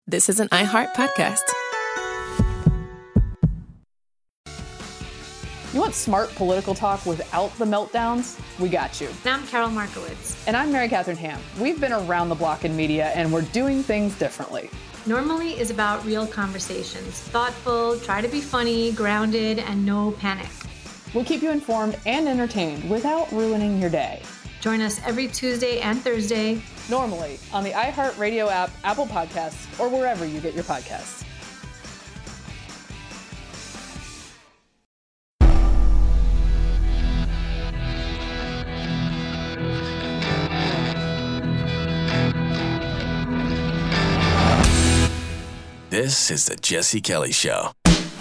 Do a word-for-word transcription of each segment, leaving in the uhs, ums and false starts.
This is an iHeart podcast. You want smart political talk without the meltdowns? We got you. And I'm Carol Markowitz. And I'm Mary Catherine Ham. We've been around the block in media, and we're doing things differently. Normally is about real conversations. Thoughtful, try to be funny, grounded, and no panic. We'll keep you informed and entertained without ruining your day. Join us every Tuesday and Thursday. Normally on the iHeartRadio app, Apple Podcasts, or wherever you get your podcasts. This is the Jesse Kelly Show.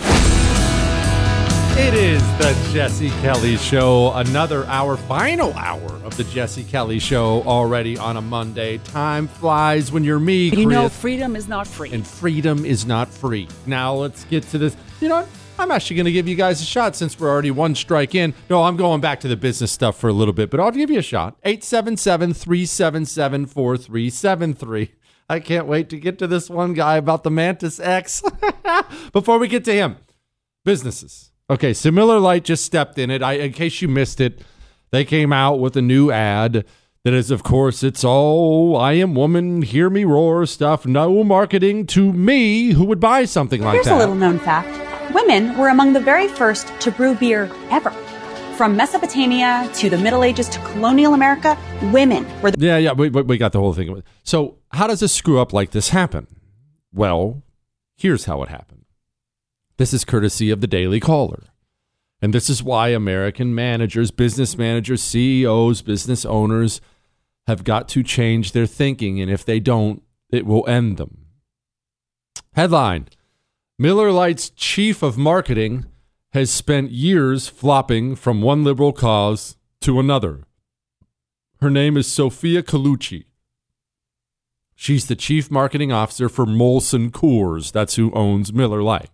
It is the Jesse Kelly Show, another hour, final hour of the Jesse Kelly Show already on a Monday. Time flies when you're me, But you know, Chris, freedom is not free. and freedom is not free. Now let's get to this. You know what? I'm actually going to give you guys a shot since we're already one strike in. No, I'm going back to the business stuff for a little bit, but I'll give you a shot. eight seven seven, three seven seven, four three seven three. I can't wait to get to this one guy about the Mantis X. Before we get to him, businesses. Okay, so Miller Lite just stepped in it. I, in case you missed it, they came out with a new ad that is, of course, it's all I am woman, hear me roar stuff. No marketing to me who would buy something like Here's that. a little known fact. Women were among the very first to brew beer ever. From Mesopotamia to the Middle Ages to colonial America, women were the... Yeah, yeah, we, we got the whole thing. So how does a screw up like this happen? Well, here's how it happened. This is courtesy of the Daily Caller. And this is why American managers, business managers, C E Os, business owners have got to change their thinking. And if they don't, it will end them. Headline: Miller Lite's chief of marketing has spent years flopping from one liberal cause to another. Her name is Sophia Colucci. She's the chief marketing officer for Molson Coors. That's who owns Miller Lite.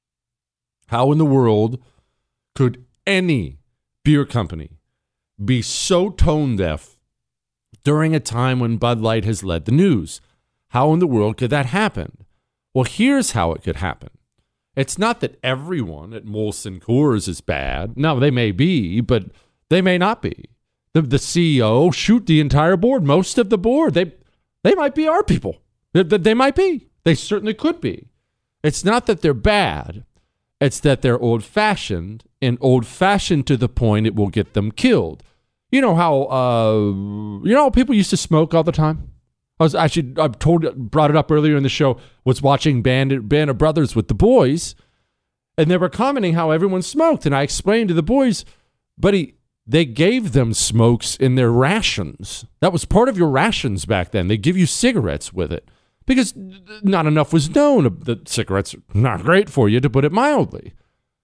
How in the world could any beer company be so tone deaf during a time when Bud Light has led the news? How in the world could that happen? Well, here's how it could happen. It's not that everyone at Molson Coors is bad. No, they may be, but they may not be. The, the C E O, shoot, the entire board, most of the board, they they might be our people. They, they might be. They certainly could be. It's not that they're bad. It's that they're old-fashioned, and old-fashioned to the point it will get them killed. You know how uh, you know how people used to smoke all the time? I was actually I told brought it up earlier in the show. Was watching Band Band of Brothers with the boys, and they were commenting how everyone smoked, and I explained to the boys, buddy, they gave them smokes in their rations. That was part of your rations back then. They give you cigarettes with it. Because not enough was known that cigarettes are not great for you, to put it mildly.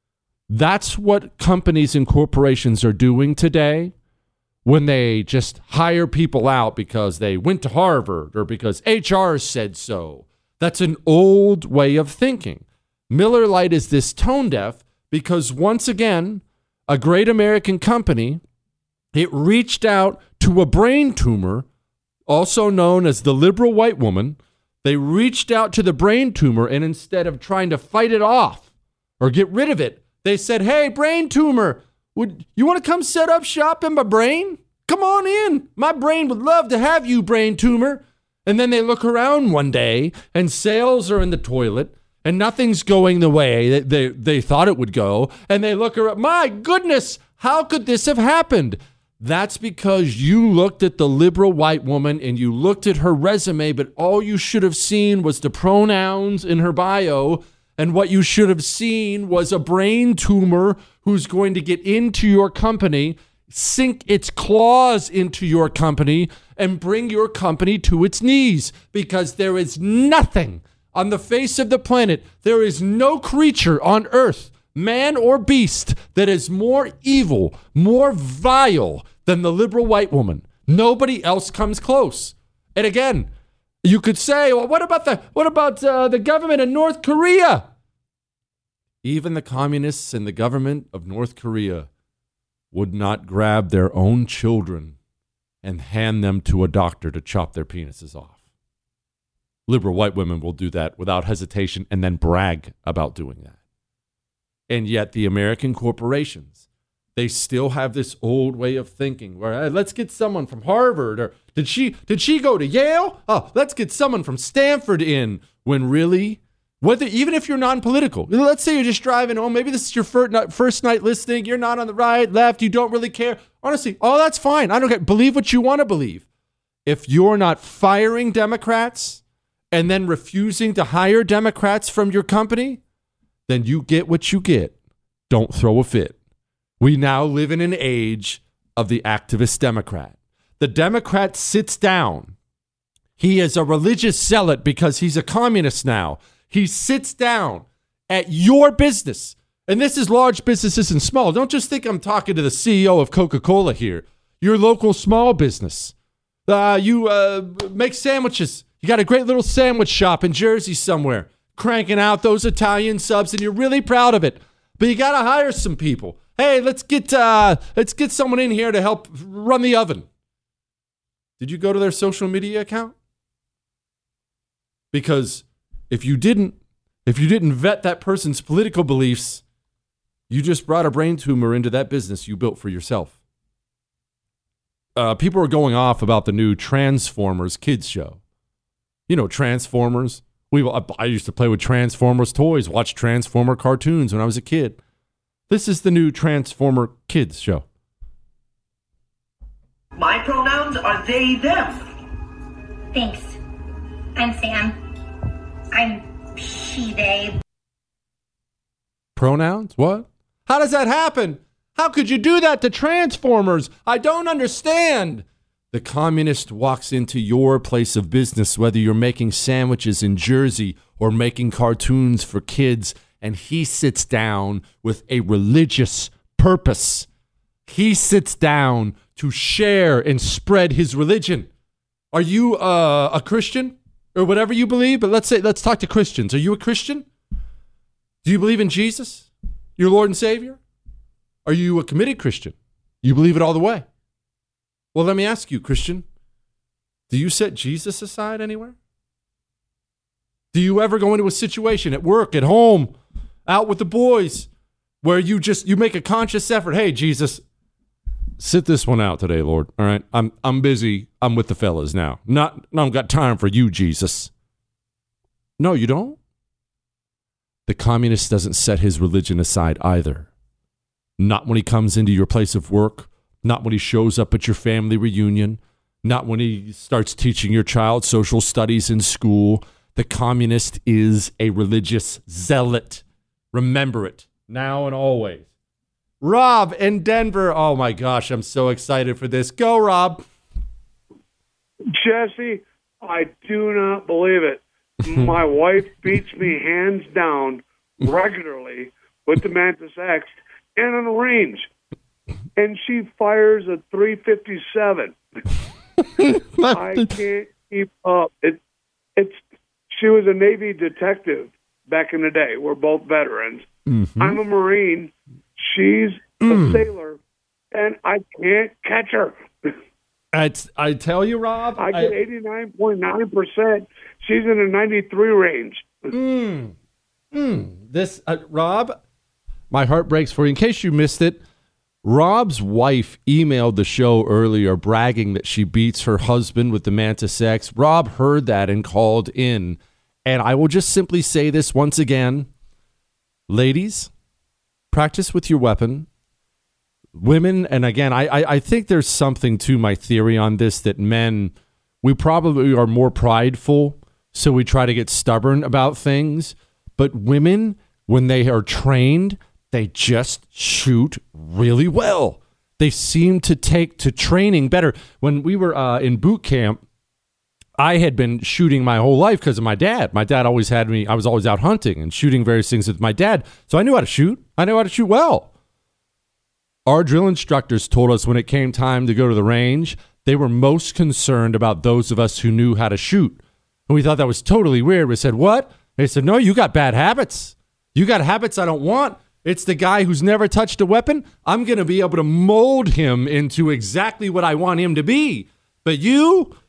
That's what companies and corporations are doing today when they just hire people out because they went to Harvard or because H R said so. That's an old way of thinking. Miller Lite is this tone deaf because, once again, a great American company, it reached out to a brain tumor, also known as the liberal white woman. They reached out to the brain tumor, and instead of trying to fight it off or get rid of it, they said, hey, brain tumor, would you want to come set up shop in my brain? Come on in. My brain would love to have you, brain tumor. And then they look around one day, and sales are in the toilet, and nothing's going the way they, they, they thought it would go. And they look around, my goodness, how could this have happened? That's because you looked at the liberal white woman and you looked at her resume, but all you should have seen was the pronouns in her bio. And what you should have seen was a brain tumor who's going to get into your company, sink its claws into your company, and bring your company to its knees. Because there is nothing on the face of the planet, there is no creature on earth, man or beast, that is more evil, more vile than the liberal white woman. Nobody else comes close. And again, you could say, well, what about the what about uh, the government in North Korea? Even the communists in the government of North Korea would not grab their own children and hand them to a doctor to chop their penises off. Liberal white women will do that without hesitation and then brag about doing that. And yet the American corporations, they still have this old way of thinking where, hey, let's get someone from Harvard, or did she did she go to Yale? Oh, let's get someone from Stanford in. When really, whether even if you're non-political, let's say you're just driving home, maybe this is your first night, first night listening, you're not on the right, left, you don't really care. Honestly, oh, that's fine. I don't care. Believe what you want to believe. If you're not firing Democrats and then refusing to hire Democrats from your company, then you get what you get. Don't throw a fit. We now live in an age of the activist Democrat. The Democrat sits down. He is a religious zealot because he's a communist now. He sits down at your business. And this is large businesses and small. Don't just think I'm talking to the C E O of Coca-Cola here. Your local small business. Uh, you uh, make sandwiches. You got a great little sandwich shop in Jersey somewhere, cranking out those Italian subs, and you're really proud of it. But you got to hire some people. Hey, let's get uh, let's get someone in here to help run the oven. Did you go to their social media account? Because if you didn't, if you didn't vet that person's political beliefs, you just brought a brain tumor into that business you built for yourself. Uh, people are going off about the new Transformers kids show. You know, Transformers. We I used to play with Transformers toys, watch Transformer cartoons when I was a kid. This is the new Transformer kids show. My pronouns are they, them. Thanks. I'm Sam. I'm she, they. Pronouns? What? How does that happen? How could you do that to Transformers? I don't understand. The communist walks into your place of business, whether you're making sandwiches in Jersey or making cartoons for kids, and he sits down with a religious purpose. He sits down to share and spread his religion. Are you uh, a Christian or whatever you believe? But let's say, let's talk to Christians. Are you a Christian? Do you believe in Jesus, your Lord and Savior? Are you a committed Christian? You believe it all the way? Well, let me ask you, Christian, do you set Jesus aside anywhere? Do you ever go into a situation at work, at home, out with the boys, where you just, you make a conscious effort, hey, Jesus, sit this one out today, Lord, all right? I'm I'm busy. I'm with the fellas now. Not, I don't got time for you, Jesus. No, you don't? The communist doesn't set his religion aside either. Not when he comes into your place of work, not when he shows up at your family reunion, not when he starts teaching your child social studies in school. The communist is a religious zealot. Remember it, now and always. Rob in Denver. Oh, my gosh, I'm so excited for this. Go, Rob. Jesse, I do not believe it. My wife beats me hands down regularly with the Mantis X and on the range. And she fires a three fifty-seven. I can't keep up. It, it's. She was a Navy detective back in the day. We're both veterans. Mm-hmm. I'm a Marine. She's mm. a sailor, and I can't catch her. I, I tell you, Rob. I get eighty-nine point nine percent. She's in the ninety-three range. Mm. Mm. This, uh, Rob, my heart breaks for you. In case you missed it, Rob's wife emailed the show earlier bragging that she beats her husband with the Mantis X. Rob heard that and called in. And I will just simply say this once again. Ladies, practice with your weapon. Women, and again, I, I, I think there's something to my theory on this, that men, we probably are more prideful, so we try to get stubborn about things. But women, when they are trained, they just shoot really well. They seem to take to training better. When we were uh, in boot camp, I had been shooting my whole life because of my dad. My dad always had me, I was always out hunting and shooting various things with my dad. So I knew how to shoot. I knew how to shoot well. Our drill instructors told us when it came time to go to the range, they were most concerned about those of us who knew how to shoot. And we thought that was totally weird. We said, what? They said, no, you got bad habits. You got habits I don't want. It's the guy who's never touched a weapon. I'm going to be able to mold him into exactly what I want him to be. But you,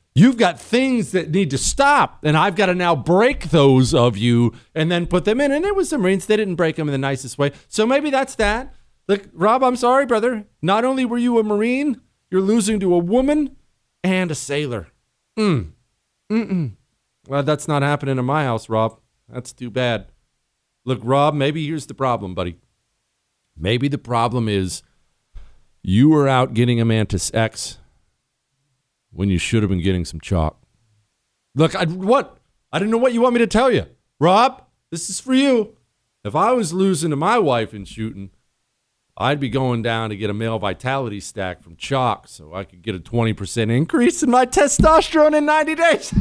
You've got things that need to stop, and I've got to now break those of you and then put them in. And it was the Marines. They didn't break them in the nicest way. So maybe that's that. Look, Rob, I'm sorry, brother. Not only were you a Marine, you're losing to a woman and a sailor. Mm. Mm-mm. Well, that's not happening in my house, Rob. That's too bad. Look, Rob, maybe here's the problem, buddy. Maybe the problem is you were out getting a Mantis X when you should have been getting some chalk. Look, I, what? I didn't know what you want me to tell you. Rob, this is for you. If I was losing to my wife in shooting, I'd be going down to get a male vitality stack from Chalk so I could get a twenty percent increase in my testosterone in ninety days.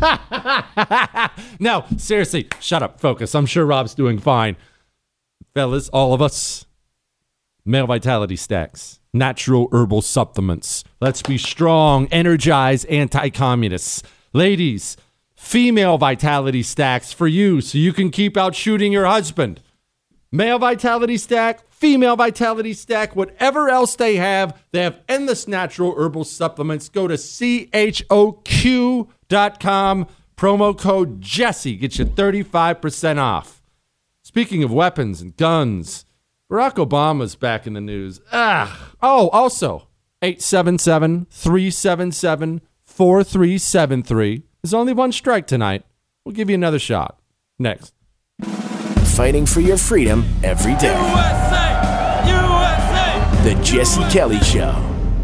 No, seriously, shut up, focus. I'm sure Rob's doing fine. Fellas, all of us, male vitality stacks, natural herbal supplements. Let's be strong, energized anti-communists. Ladies, female vitality stacks for you so you can keep out shooting your husband. Male vitality stack, female vitality stack, whatever else they have, they have endless natural herbal supplements. Go to C H O Q dot com, promo code Jesse, get you thirty-five percent off. Speaking of weapons and guns, Barack Obama's back in the news. Ah, oh, also, eight seven seven, three seven seven, four three seven three. There's only one strike tonight. We'll give you another shot. Next. Fighting for your freedom every day. U S A! U S A! The Jesse Kelly Show.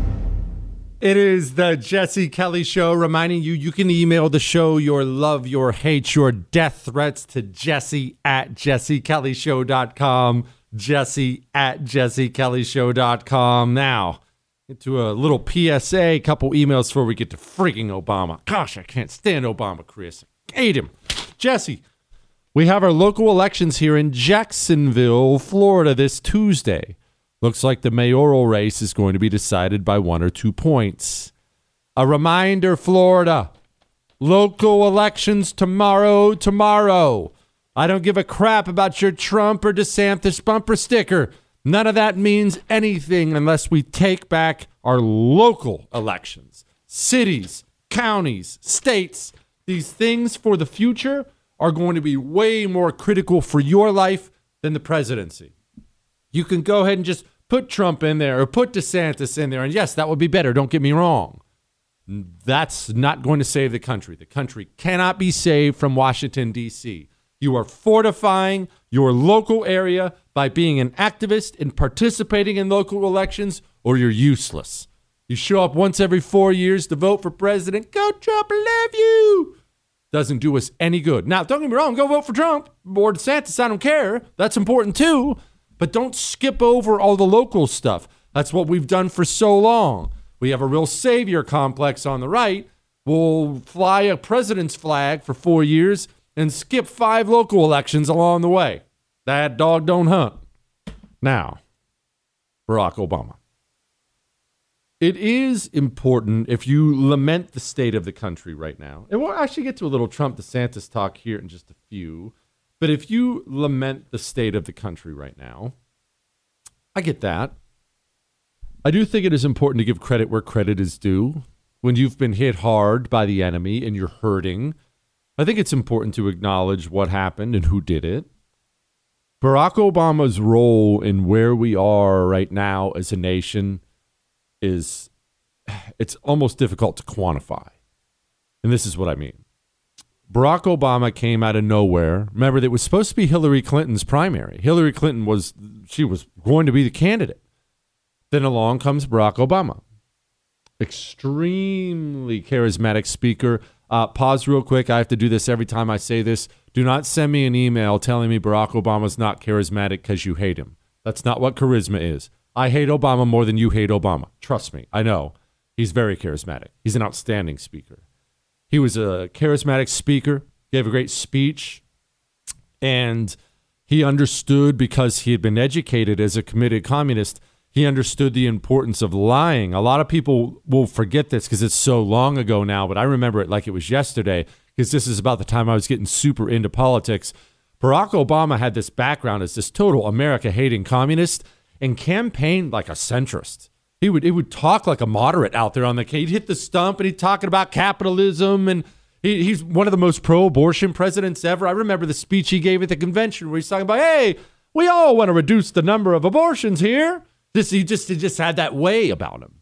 It is the Jesse Kelly Show, reminding you you can email the show your love, your hate, your death threats to Jesse at jesse kelly show dot com. Jesse at jesse kelly show dot com. Now, into a little P S A, a couple emails before we get to freaking Obama. Gosh, I can't stand Obama, Chris. I hate him. Jesse, we have our local elections here in Jacksonville, Florida this Tuesday. Looks like the mayoral race is going to be decided by one or two points. A reminder, Florida, local elections tomorrow, tomorrow. I don't give a crap about your Trump or DeSantis bumper sticker. None of that means anything unless we take back our local elections. Cities, counties, states, these things for the future are going to be way more critical for your life than the presidency. You can go ahead and just put Trump in there or put DeSantis in there. And yes, that would be better. Don't get me wrong. That's not going to save the country. The country cannot be saved from Washington, D C. You are fortifying your local area by being an activist and participating in local elections, or you're useless. You show up once every four years to vote for president. Go Trump, love you. Doesn't do us any good. Now, don't get me wrong, go vote for Trump or DeSantis. I don't care. That's important too. But don't skip over all the local stuff. That's what we've done for so long. We have a real savior complex on the right. We'll fly a president's flag for four years and skip five local elections along the way. That dog don't hunt. Now, Barack Obama. It is important if you lament the state of the country right now, and we'll actually get to a little Trump DeSantis talk here in just a few, but if you lament the state of the country right now, I get that. I do think it is important to give credit where credit is due. When you've been hit hard by the enemy and you're hurting, I think it's important to acknowledge what happened and who did it. Barack Obama's role in where we are right now as a nation is, it's almost difficult to quantify. And this is what I mean. Barack Obama came out of nowhere. Remember, it was supposed to be Hillary Clinton's primary. Hillary Clinton was, she was going to be the candidate. Then along comes Barack Obama. Extremely charismatic speaker. Uh, pause real quick. I have to do this every time I say this. Do not send me an email telling me Barack Obama's not charismatic because you hate him. That's not what charisma is. I hate Obama more than you hate Obama. Trust me, I know. He's very charismatic. He's an outstanding speaker. He was a charismatic speaker, gave a great speech, and he understood, because he had been educated as a committed communist, he understood the importance of lying. A lot of people will forget this because it's so long ago now, but I remember it like it was yesterday, because this is about the time I was getting super into politics. Barack Obama had this background as this total America-hating communist and campaigned like a centrist. He would he would talk like a moderate out there on the he'd hit the stump and he'd talking about capitalism, and he, he's one of the most pro-abortion presidents ever. I remember the speech he gave at the convention where he's talking about, hey, we all want to reduce the number of abortions here. This he just he just had that way about him.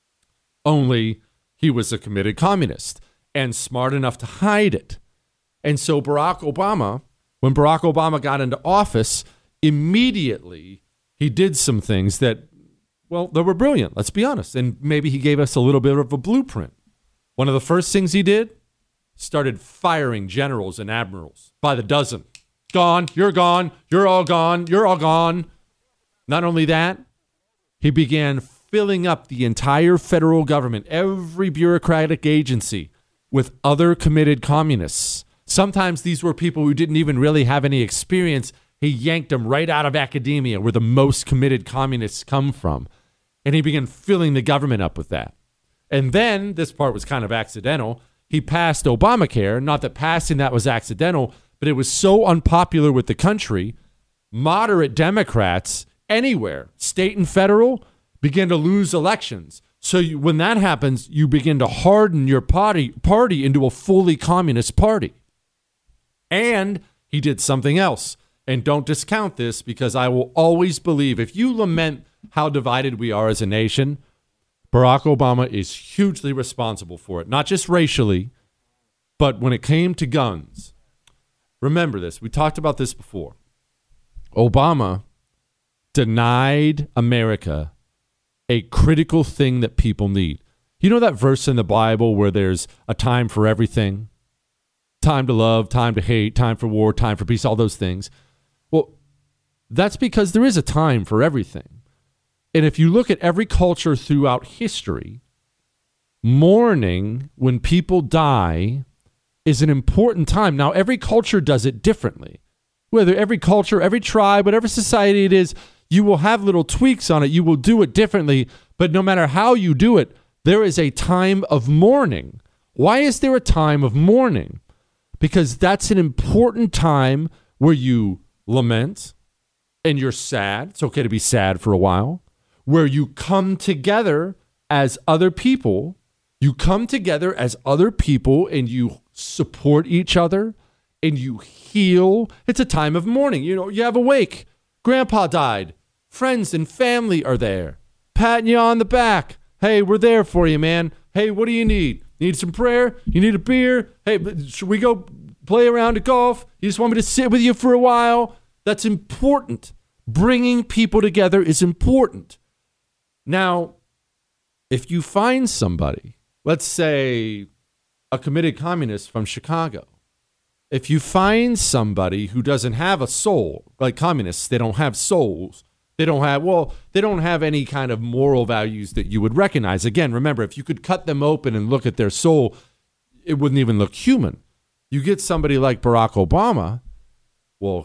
Only he was a committed communist and smart enough to hide it. And so Barack Obama, when Barack Obama got into office, immediately he did some things that, well, they were brilliant, let's be honest. And maybe he gave us a little bit of a blueprint. One of the first things he did, started firing generals and admirals by the dozen. Gone, you're gone, you're all gone, you're all gone. Not only that, he began filling up the entire federal government, every bureaucratic agency, with other committed communists. Sometimes these were people who didn't even really have any experience. He yanked them right out of academia, where the most committed communists come from. And he began filling the government up with that. And then, this part was kind of accidental, he passed Obamacare. Not that passing that was accidental, but it was so unpopular with the country, moderate Democrats anywhere, state and federal, began to lose elections. So you, when that happens, you begin to harden your party, party into a fully communist party. And he did something else. And don't discount this, because I will always believe, if you lament how divided we are as a nation, Barack Obama is hugely responsible for it. Not just racially, but when it came to guns. Remember this. We talked about this before. Obama denied America a critical thing that people need. You know that verse in the Bible where there's a time for everything? Time to love, time to hate, time for war, time for peace, all those things. Well, that's because there is a time for everything. And if you look at every culture throughout history, mourning when people die is an important time. Now, every culture does it differently. Whether every culture, every tribe, whatever society it is, you will have little tweaks on it. You will do it differently. But no matter how you do it, there is a time of mourning. Why is there a time of mourning? Because that's an important time where you lament and you're sad. It's okay to be sad for a while. Where you come together as other people. You come together as other people and you support each other and you heal. It's a time of mourning. You know, you have a wake. Grandpa died. Friends and family are there, patting you on the back. Hey, we're there for you, man. Hey, what do you need? Need some prayer? You need a beer? Hey, should we go play around at golf? You just want me to sit with you for a while? That's important. Bringing people together is important. Now, if you find somebody, let's say a committed communist from Chicago, if you find somebody who doesn't have a soul, like communists, they don't have souls. They don't have, well, they don't have any kind of moral values that you would recognize. Again, remember, if you could cut them open and look at their soul, it wouldn't even look human. You get somebody like Barack Obama, well,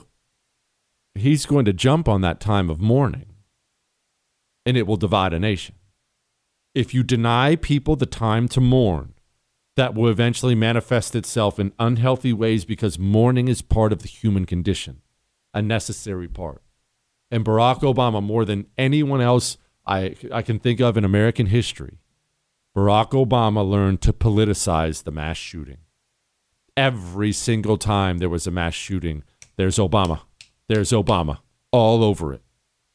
he's going to jump on that time of mourning, and it will divide a nation. If you deny people the time to mourn, that will eventually manifest itself in unhealthy ways, because mourning is part of the human condition, a necessary part. And Barack Obama, more than anyone else I, I can think of in American history, Barack Obama learned to politicize the mass shooting. Every single time there was a mass shooting, there's Obama. There's Obama all over it.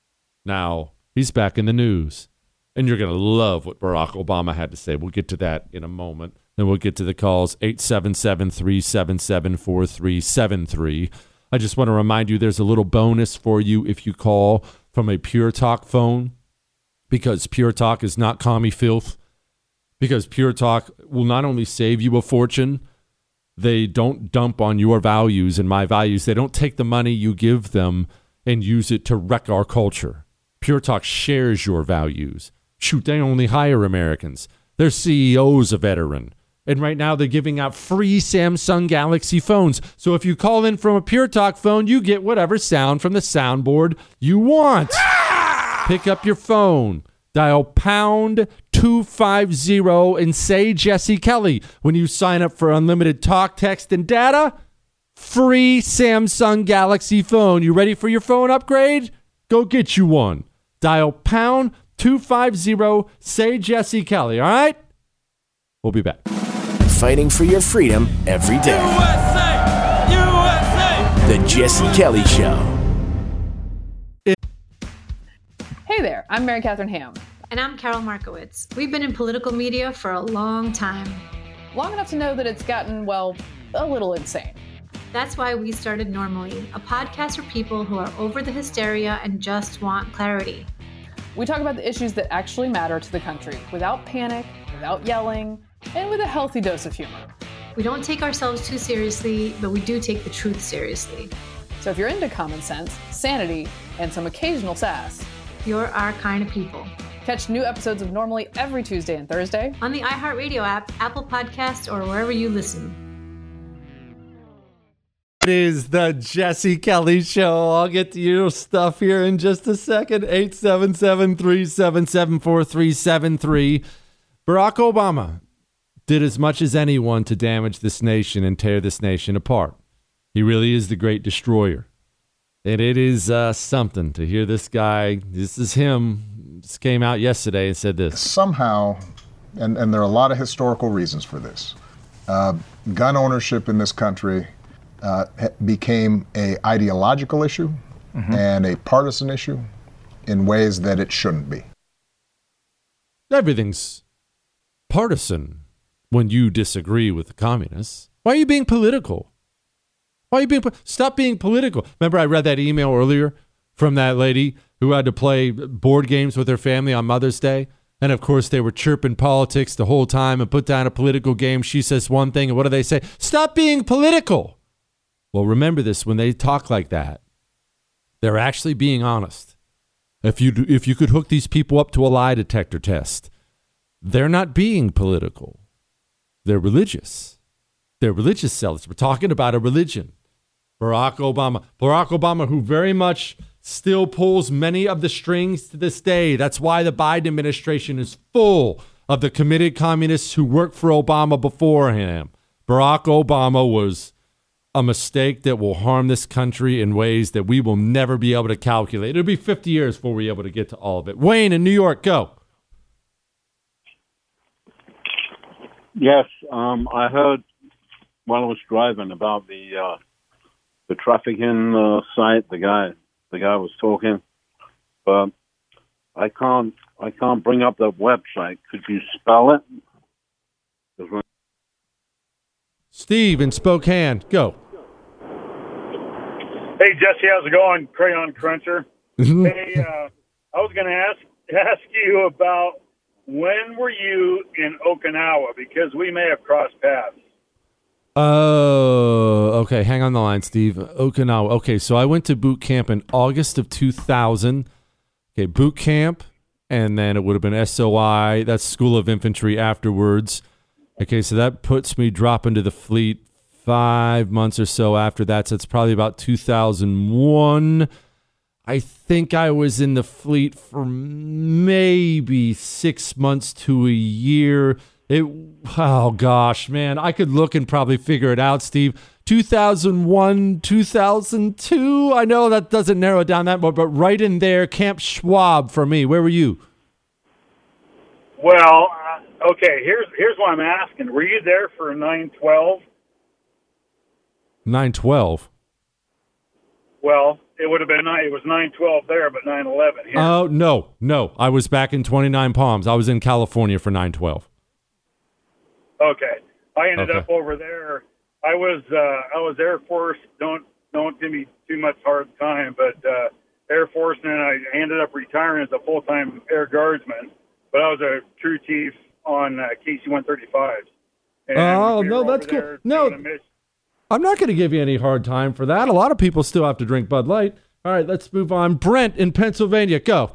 Now, he's back in the news. And you're going to love what Barack Obama had to say. We'll get to that in a moment. Then we'll get to the calls, eight seven seven, three seven seven, four three seven three. I just want to remind you there's a little bonus for you if you call from a Pure Talk phone, because Pure Talk is not commie filth, because Pure Talk will not only save you a fortune, they don't dump on your values and my values. They don't take the money you give them and use it to wreck our culture. Pure Talk shares your values. Shoot, they only hire Americans. Their C E O's a veteran. And right now they're giving out free Samsung Galaxy phones. So if you call in from a Pure Talk phone, you get whatever sound from the soundboard you want. Ah! Pick up your phone, dial pound two fifty and say Jesse Kelly. When you sign up for unlimited talk, text, and data, free Samsung Galaxy phone. You ready for your phone upgrade? Go get you one. Dial pound two five zero, say Jesse Kelly, all right? We'll be back. Fighting for your freedom every day. U S A! U S A! The Jesse Kelly Show. Hey there, I'm Mary Catherine Ham. And I'm Carol Markowitz. We've been in political media for a long time. Long enough to know that it's gotten, well, a little insane. That's why we started Normally, a podcast for people who are over the hysteria and just want clarity. We talk about the issues that actually matter to the country without panic, without yelling, and with a healthy dose of humor. We don't take ourselves too seriously, but we do take the truth seriously. So if you're into common sense, sanity, and some occasional sass, you're our kind of people. Catch new episodes of Normally every Tuesday and Thursday on the iHeartRadio app, Apple Podcasts, or wherever you listen. It is the Jesse Kelly Show. I'll get to your stuff here in just a second. eight seven seven, three seven seven, four three seven three. Barack Obama did as much as anyone to damage this nation and tear this nation apart. He really is the great destroyer. And it is uh, something to hear this guy, this is him, just came out yesterday and said this. Somehow, and, and there are a lot of historical reasons for this, uh, gun ownership in this country uh, became a ideological issue mm-hmm. and a partisan issue in ways that it shouldn't be. Everything's partisan when you disagree with the communists. Why are you being political? Why are you being, stop being political. Remember I read that email earlier from that lady who had to play board games with her family on Mother's Day. And of course they were chirping politics the whole time and put down a political game. She says one thing and what do they say? Stop being political. Well, remember this, when they talk like that, they're actually being honest. If you, if you could hook these people up to a lie detector test, they're not being political. They're religious. They're religious zealots. We're talking about a religion. Barack Obama. Barack Obama, who very much still pulls many of the strings to this day. That's why the Biden administration is full of the committed communists who worked for Obama before him. Barack Obama was a mistake that will harm this country in ways that we will never be able to calculate. It'll be fifty years before we're able to get to all of it. Wayne in New York, go. Yes, um, I heard while I was driving about the uh, the trafficking uh, site. The guy, the guy was talking, but I can't, I can't bring up that website. Could you spell it? Steve in Spokane, go. Hey Jesse, how's it going? Crayon Cruncher. Hey, uh, I was going to ask ask you about when were you in Okinawa, because we may have crossed paths. Oh, okay. Hang on the line, Steve. Okinawa. Okay, so I went to boot camp in August of two thousand. Okay, boot camp, and then it would have been S O I. That's School of Infantry afterwards. Okay, so that puts me dropping to the fleet five months or so after that. So it's probably about two thousand one. I think I was in the fleet for maybe six months to a year. It, oh gosh, man, I could look and probably figure it out, Steve. two thousand one, two thousand two. I know that doesn't narrow it down that much, but right in there, Camp Schwab for me. Where were you? Well, uh, okay, here's here's what I'm asking. Were you there for nine twelve? nine twelve. Well, it would have been nine. It was nine twelve there, but nine eleven here. Oh, no, no. I was back in twenty-nine Palms. I was in California for nine twelve. Okay, I ended okay. up over there. I was uh, I was Air Force. Don't don't give me too much hard time, but uh, Air Force, and then I ended up retiring as a full time Air Guardsman. But I was a crew chief on uh, K C one thirty-fives. Oh, we no, that's cool. No, I'm not going to give you any hard time for that. A lot of people still have to drink Bud Light. All right, let's move on. Brent in Pennsylvania, go.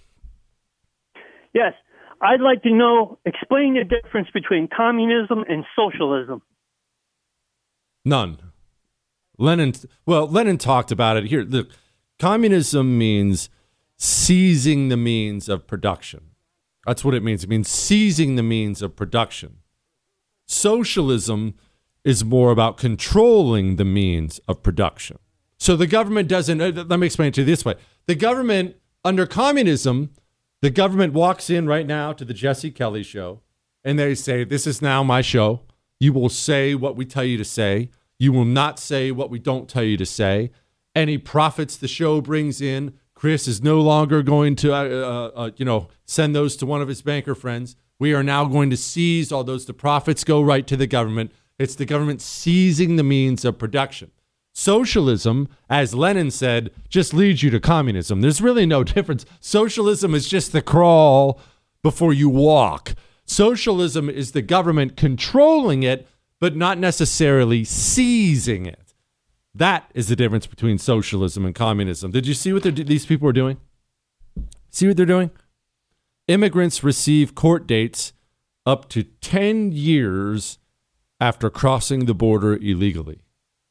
Yes, I'd like to know, explain the difference between communism and socialism. None. Lenin, well, Lenin talked about it here. Look, communism means seizing the means of production. That's what it means. It means seizing the means of production. Socialism is more about controlling the means of production. So the government doesn't, let me explain it to you this way. The government under communism The government walks in right now to the Jesse Kelly show, and they say, this is now my show. You will say what we tell you to say. You will not say what we don't tell you to say. Any profits the show brings in, Chris is no longer going to, uh, uh, uh, you know, send those to one of his banker friends. We are now going to seize all those. The profits go right to the government. It's the government seizing the means of production. Socialism, as Lenin said, just leads you to communism. There's really no difference. Socialism is just the crawl before you walk. Socialism is the government controlling it, but not necessarily seizing it. That is the difference between socialism and communism. Did you see what these people are doing? See what they're doing? Immigrants receive court dates up to ten years after crossing the border illegally.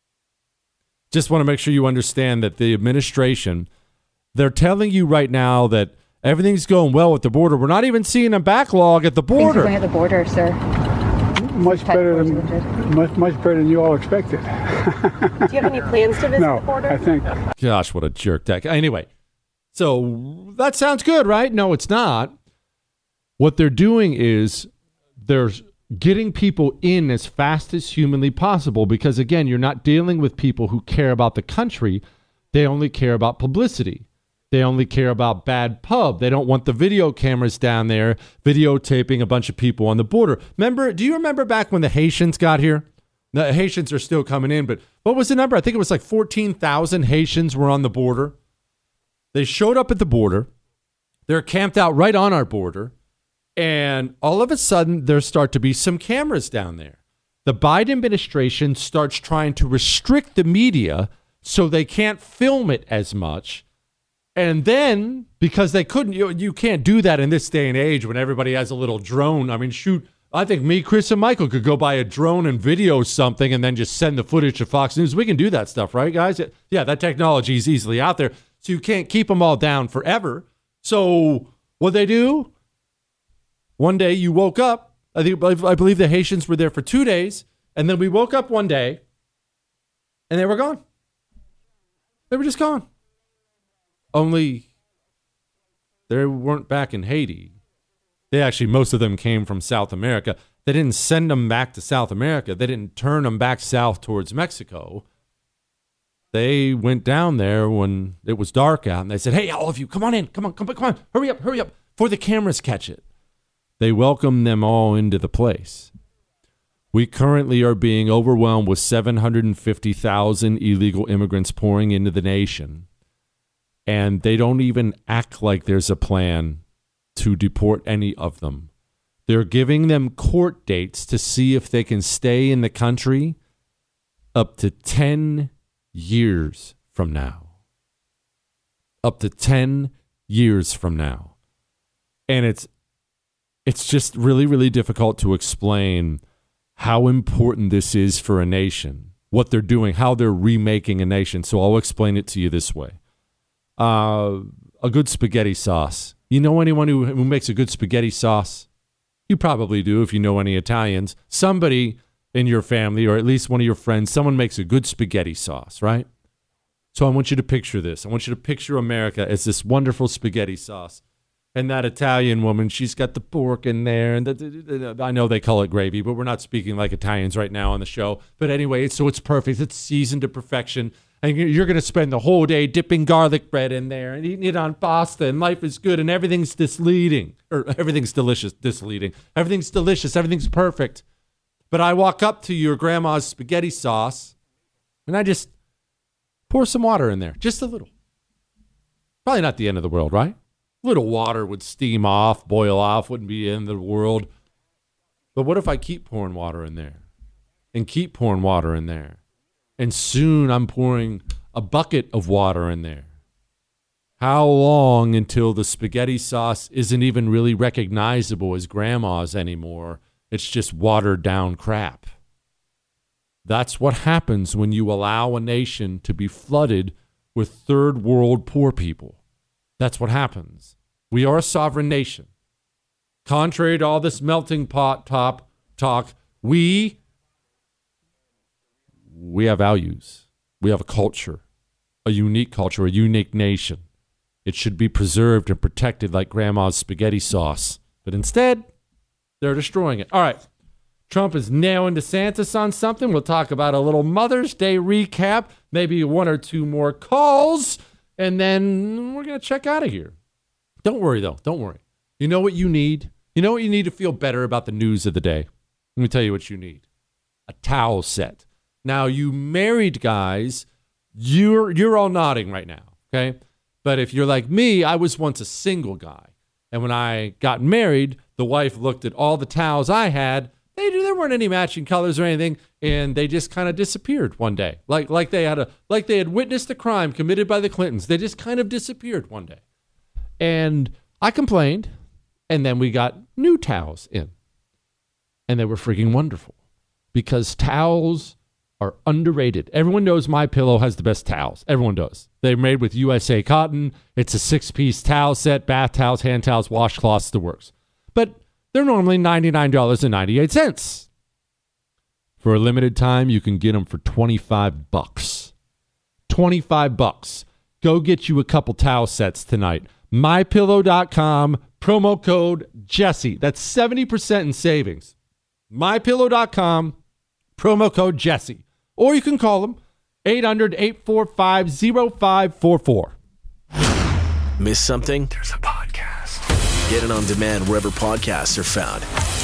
Just want to make sure you understand that the administration, they're telling you right now that everything's going well at the border. We're not even seeing a backlog at the border. Things are going at the border, sir. Much better than much much better than you all expected. Do you have any plans to visit no, the border? I think. Gosh, what a jerk that. Anyway, so that sounds good, right? No, it's not. What they're doing is they're getting people in as fast as humanly possible because, again, you're not dealing with people who care about the country. They only care about publicity. They only care about bad pub. They don't want the video cameras down there videotaping a bunch of people on the border. Remember, do you remember back when the Haitians got here? The Haitians are still coming in, but what was the number? I think it was like fourteen thousand Haitians were on the border. They showed up at the border. They're camped out right on our border. And all of a sudden, there start to be some cameras down there. The Biden administration starts trying to restrict the media so they can't film it as much. And then, because they couldn't, you, you can't do that in this day and age when everybody has a little drone. I mean, shoot, I think me, Chris, and Michael could go buy a drone and video something and then just send the footage to Fox News. We can do that stuff, right, guys? Yeah, that technology is easily out there. So you can't keep them all down forever. So what they do? One day you woke up, I think I believe the Haitians were there for two days, and then we woke up one day, and they were gone. They were just gone. Only they weren't back in Haiti. They actually, most of them came from South America. They didn't send them back to South America. They didn't turn them back south towards Mexico. They went down there when it was dark out, and they said, hey, all of you, come on in. Come on, come on, come on. Hurry up, hurry up, before the cameras catch it. They welcomed them all into the place. We currently are being overwhelmed with seven hundred fifty thousand illegal immigrants pouring into the nation. And they don't even act like there's a plan to deport any of them. They're giving them court dates to see if they can stay in the country up to ten years from now. Up to ten years from now. And it's It's just really, really difficult to explain how important this is for a nation, what they're doing, how they're remaking a nation. So I'll explain it to you this way. Uh, a good spaghetti sauce. You know anyone who, who makes a good spaghetti sauce? You probably do if you know any Italians. Somebody in your family, or at least one of your friends, someone makes a good spaghetti sauce, right? So I want you to picture this. I want you to picture America as this wonderful spaghetti sauce. And that Italian woman, she's got the pork in there. And the, the, the, I know they call it gravy, but we're not speaking like Italians right now on the show. But anyway, so it's perfect. It's seasoned to perfection. And you're going to spend the whole day dipping garlic bread in there and eating it on pasta. And life is good. And everything's misleading. Or everything's delicious. Misleading. Everything's delicious. Everything's perfect. But I walk up to your grandma's spaghetti sauce. And I just pour some water in there. Just a little. Probably not the end of the world, right? Little water would steam off, boil off, wouldn't be in the world. But what if I keep pouring water in there and keep pouring water in there? And soon I'm pouring a bucket of water in there. How long until the spaghetti sauce isn't even really recognizable as grandma's anymore? It's just watered down crap. That's what happens when you allow a nation to be flooded with third world poor people. That's what happens. We are a sovereign nation. Contrary to all this melting pot top talk, we, we have values. We have a culture, a unique culture, a unique nation. It should be preserved and protected like grandma's spaghetti sauce. But instead, they're destroying it. All right. Trump is nailing DeSantis on something. We'll talk about a little Mother's Day recap, maybe one or two more calls, and then we're going to check out of here. Don't worry, though. Don't worry. You know what you need? You know what you need to feel better about the news of the day? Let me tell you what you need. A towel set. Now, you married guys, you're you're all nodding right now, okay? But if you're like me, I was once a single guy. And when I got married, the wife looked at all the towels I had. They there weren't any matching colors or anything, and they just kind of disappeared one day. Like like they had a like they had witnessed a crime committed by the Clintons. They just kind of disappeared one day. And I complained, and then we got new towels in. And they were freaking wonderful because towels are underrated. Everyone knows MyPillow has the best towels. Everyone does. They're made with U S A cotton. It's a six-piece towel set, bath towels, hand towels, washcloths, the works. But they're normally ninety-nine dollars and ninety-eight cents. For a limited time, you can get them for twenty-five bucks. twenty-five bucks. Go get you a couple towel sets tonight. my pillow dot com, promo code Jesse. That's seventy percent in savings. my pillow dot com, promo code Jesse. Or you can call them eight hundred, eight four five, oh five four four. Miss something? There's a podcast. Get it on demand wherever podcasts are found.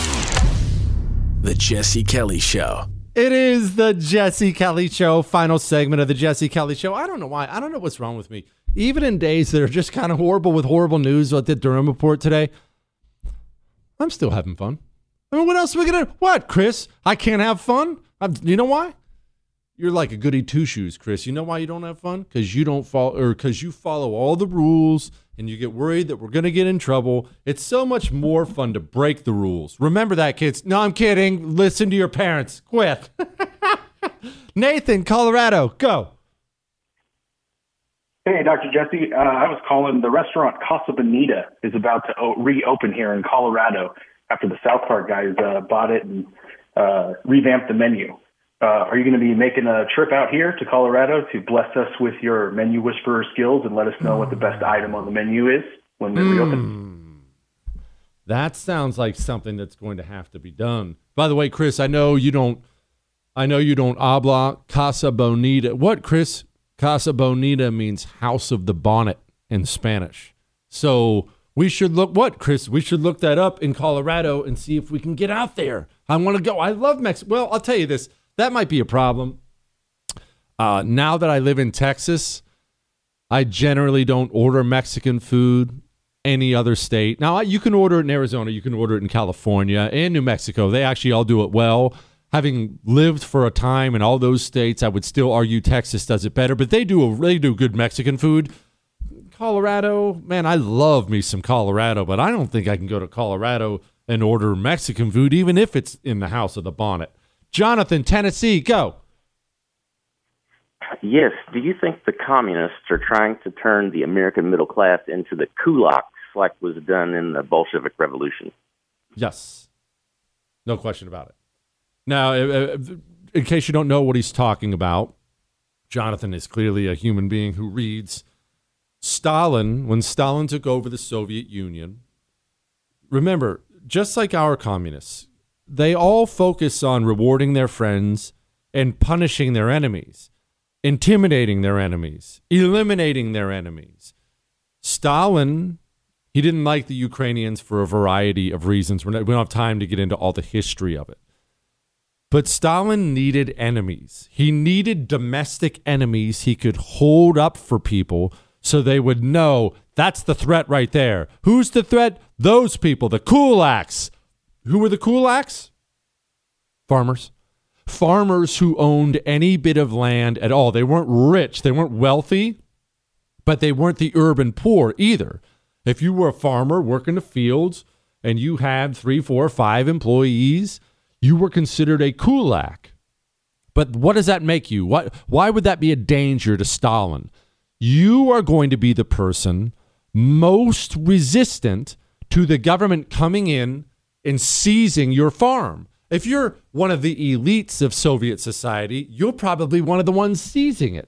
The Jesse Kelly Show. It is the Jesse Kelly Show, final segment of the Jesse Kelly Show. I don't know why. I don't know what's wrong with me. Even in days that are just kind of horrible with horrible news like the Durham report today, I'm still having fun. I mean, what else are we going to... What, Chris? I can't have fun? I'm, you know why? You're like a goody two-shoes, Chris. You know why you don't have fun? Because you don't follow, or because you follow all the rules and you get worried that we're going to get in trouble. It's so much more fun to break the rules. Remember that, kids. No, I'm kidding. Listen to your parents. Quit. Nathan, Colorado, go. Hey, Doctor Jesse. Uh, I was calling. The restaurant Casa Bonita is about to o- reopen here in Colorado after the South Park guys uh, bought it and uh, revamped the menu. Uh, are you going to be making a trip out here to Colorado to bless us with your menu whisperer skills and let us know what the best item on the menu is when they mm. reopen? That sounds like something that's going to have to be done. By the way, Chris, I know you don't. I know you don't habla Casa Bonita. What, Chris? Casa Bonita means house of the bonnet in Spanish. So we should look. What, Chris? We should look that up in Colorado and see if we can get out there. I want to go. I love Mexico. Well, I'll tell you this. That might be a problem. Uh, now that I live in Texas, I generally don't order Mexican food any other state. Now, you can order it in Arizona. You can order it in California and New Mexico. They actually all do it well. Having lived for a time in all those states, I would still argue Texas does it better. But they do a, they do good Mexican food. Colorado, man, I love me some Colorado, but I don't think I can go to Colorado and order Mexican food, even if it's in the house of the bonnet. Jonathan, Tennessee, go. Yes. Do you think the communists are trying to turn the American middle class into the kulaks like was done in the Bolshevik Revolution? Yes. No question about it. Now, in case you don't know what he's talking about, Jonathan is clearly a human being who reads. Stalin, when Stalin took over the Soviet Union, remember, just like our communists, they all focus on rewarding their friends and punishing their enemies, intimidating their enemies, eliminating their enemies. Stalin, he didn't like the Ukrainians for a variety of reasons. We're not, we don't have time to get into all the history of it. But Stalin needed enemies. He needed domestic enemies he could hold up for people so they would know that's the threat right there. Who's the threat? Those people, the kulaks. Who were the kulaks? Farmers. Farmers who owned any bit of land at all. They weren't rich. They weren't wealthy, but they weren't the urban poor either. If you were a farmer working the fields and you had three, four, five employees, you were considered a kulak. But what does that make you? Why, why would that be a danger to Stalin? You are going to be the person most resistant to the government coming in and seizing your farm. If you're one of the elites of Soviet society, you're probably one of the ones seizing it.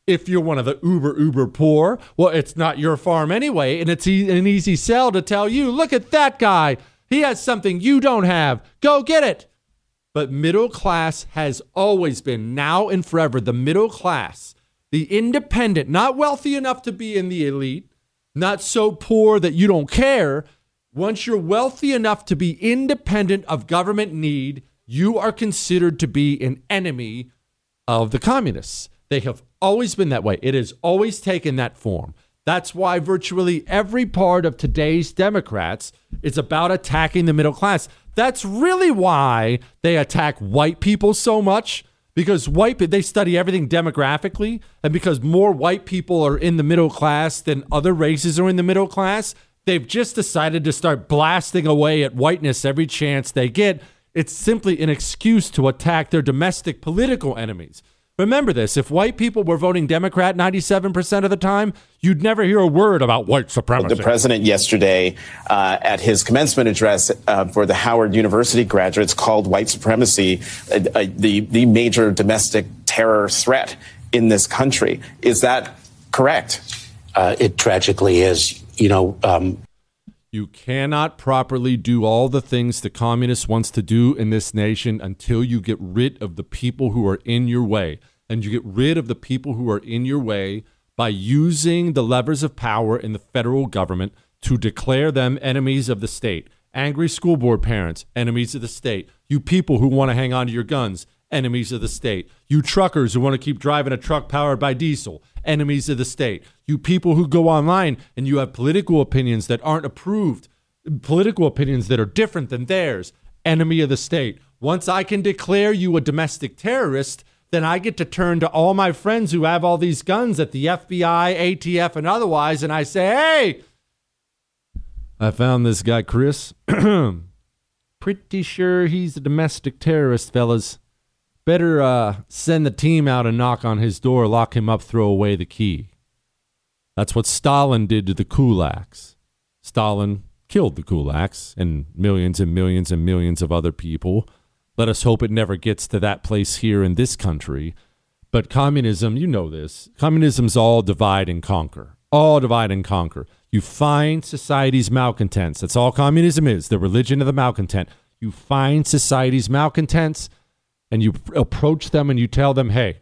If you're one of the uber, uber poor, well, it's not your farm anyway, and it's e- an easy sell to tell you, look at that guy. He has something you don't have. Go get it. But middle class has always been, now and forever, the middle class, the independent, not wealthy enough to be in the elite, not so poor that you don't care. Once you're wealthy enough to be independent of government need, you are considered to be an enemy of the communists. They have always been that way. It has always taken that form. That's why virtually every part of today's Democrats is about attacking the middle class. That's really why they attack white people so much, because white they study everything demographically, and because more white people are in the middle class than other races are in the middle class, they've just decided to start blasting away at whiteness every chance they get. It's simply an excuse to attack their domestic political enemies. Remember this, if white people were voting Democrat ninety-seven percent of the time, you'd never hear a word about white supremacy. The president yesterday uh, at his commencement address uh, for the Howard University graduates called white supremacy uh, uh, the, the major domestic terror threat in this country. Is that correct? Uh, it tragically is. You know, um, you cannot properly do all the things the communist wants to do in this nation until you get rid of the people who are in your way. And you get rid of the people who are in your way by using the levers of power in the federal government to declare them enemies of the state. Angry school board parents, enemies of the state. You people who want to hang on to your guns, enemies of the state. You truckers who want to keep driving a truck powered by diesel, enemies of the state. You people who go online and you have political opinions that aren't approved, political opinions that are different than theirs, enemy of the state. Once I can declare you a domestic terrorist, then I get to turn to all my friends who have all these guns at the F B I, A T F, and otherwise, and I say, hey, I found this guy, Chris. Pretty sure he's a domestic terrorist, fellas. Better uh, send the team out and knock on his door, lock him up, throw away the key. That's what Stalin did to the kulaks. Stalin killed the kulaks and millions and millions and millions of other people. Let us hope it never gets to that place here in this country. But communism, you know this, communism's all divide and conquer. All divide and conquer. You find society's malcontents. That's all communism is, the religion of the malcontent. You find society's malcontents, and you approach them and you tell them, hey,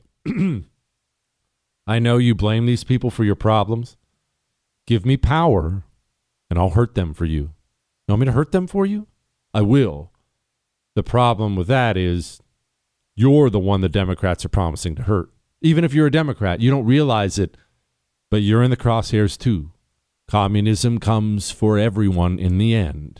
I know you blame these people for your problems. Give me power, and I'll hurt them for you. You want me to hurt them for you? I will. The problem with that is you're the one the Democrats are promising to hurt. Even if you're a Democrat, you don't realize it, but you're in the crosshairs too. Communism comes for everyone in the end.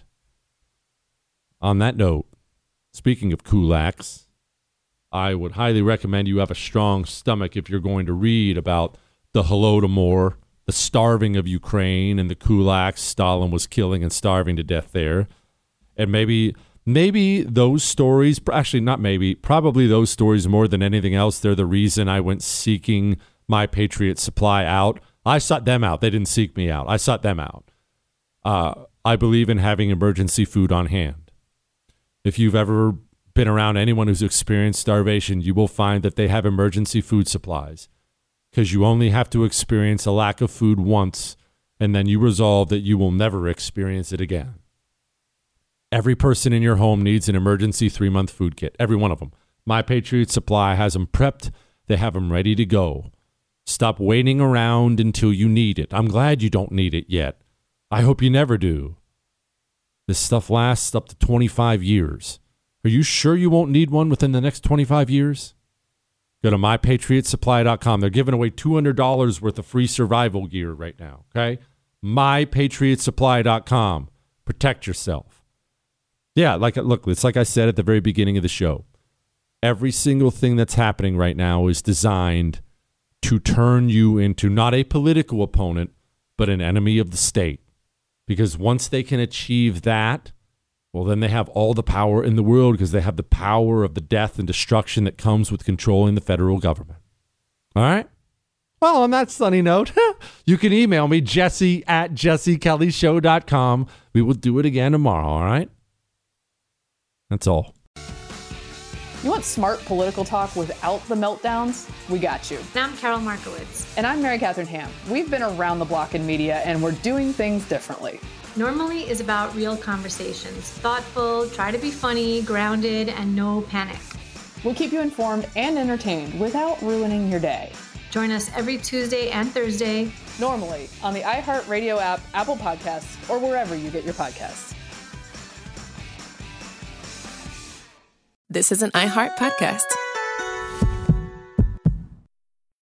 On that note, speaking of kulaks, I would highly recommend you have a strong stomach if you're going to read about the Holodomor, the starving of Ukraine, and the kulaks Stalin was killing and starving to death there. And maybe maybe those stories, actually not maybe, probably those stories more than anything else, they're the reason I went seeking My Patriot Supply out. I sought them out. They didn't seek me out. I sought them out. Uh, I believe in having emergency food on hand. If you've ever been around anyone who's experienced starvation, you will find that they have emergency food supplies, because you only have to experience a lack of food once, and then you resolve that you will never experience it again. Every person in your home needs an emergency three-month food kit. Every one of them. My Patriot Supply has them prepped. They have them ready to go. Stop waiting around until you need it. I'm glad you don't need it yet. I hope you never do. This stuff lasts up to twenty-five years. Are you sure you won't need one within the next twenty-five years? Go to my patriot supply dot com. They're giving away two hundred dollars worth of free survival gear right now, okay? my patriot supply dot com. Protect yourself. Yeah, like look, it's like I said at the very beginning of the show. Every single thing that's happening right now is designed to turn you into not a political opponent, but an enemy of the state. Because once they can achieve that, well, then they have all the power in the world, because they have the power of the death and destruction that comes with controlling the federal government. All right? Well, on that sunny note, you can email me, Jesse at jesse kelly show dot com. We will do it again tomorrow, all right? That's all. You want smart political talk without the meltdowns? We got you. And I'm Carol Markowitz. And I'm Mary Catherine Ham. We've been around the block in media, and we're doing things differently. Normally is about real conversations. Thoughtful, try to be funny, grounded, and no panic. We'll keep you informed and entertained without ruining your day. Join us every Tuesday and Thursday. Normally on the iHeartRadio app, Apple Podcasts, or wherever you get your podcasts. This is an iHeart podcast.